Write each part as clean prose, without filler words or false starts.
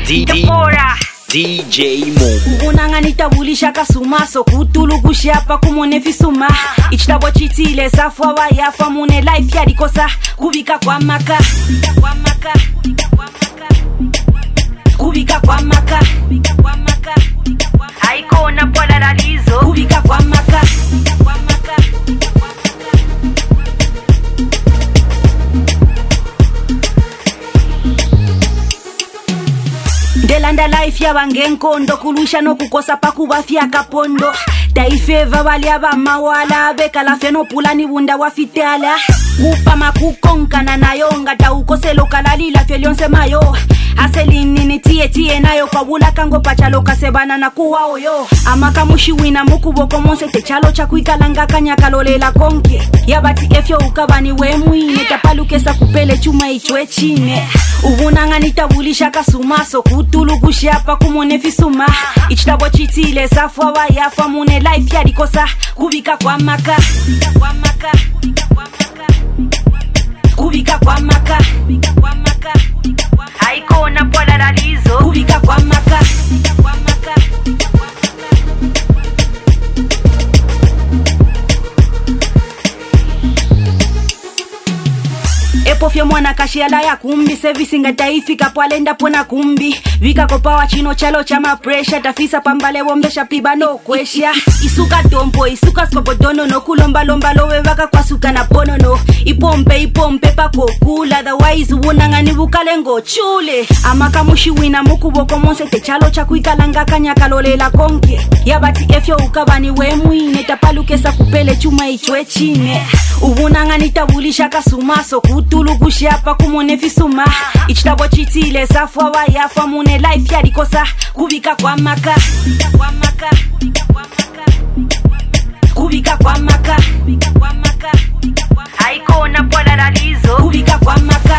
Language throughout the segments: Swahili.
DJ Mo unanganita bulisha kasumaso kutulu kushapa kumone fisuma ichitabo chitile safwa wayafa mune life yalikosa kubika kwa maka kubika kwa maka haiko na pola lalizo kubika kwa maka Delanda life ya bangenkondo kulusha no kukosa pakubafya kapondo taifeva bali abamawala bekala feno pulani bunda wafitala kupa makukonkana nayonga taukoselo kalalila fyelyonse mayo aselini nitie nayo kwabula kango pachalo kasebana na kuwao yo amakamushi wina mukuboko monse techalo cha kuikalanga kanyakalolela konke yabati efyo ukabani wemwine tapalukesa kupele chuma ichwe chine ubunanga nitabulisha kasumaso kutulu kushapa kumone fisuma ichitabo chitile safwa wayafa mune life yalikosa kubika kwa maka kubika kwa maka haiko na pola lalizo kubika kwa maka Epofyo mwana kashiala ya kumbi service ngataifika pwalenda pona kumbi vika kopawa chino chalo chama pressure tafisa pambale wombesha piba no kwesha isuka dompo isuka skobodono no kulomba lomba lowe vaka kwa suka na pono no ipompe pako kula otherwise unangani bukalengo chule amakamushi wina mukuboko monse techalo cha kuikalanga kanyakalolela konke yabati efyo ukabani wemwine tapalukesa kupele chuma ichwe chine ubunangani tabulisha kasumaso kutulu kushapa kumone fisuma ichitabo chitile safwa wayafa mune life yalikosa kubika kwa maka kubika kwa maka haiko na pola lalizo kubika kwa maka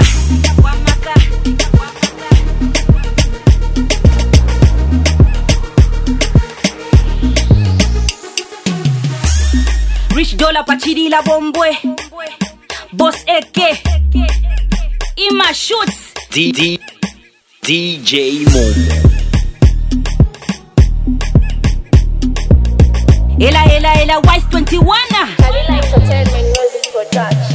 Rich dollar pachidila bombwe Boss AK Ima shoots DJ Mo Ela Wise 21 Kalila Entertainment Music Production.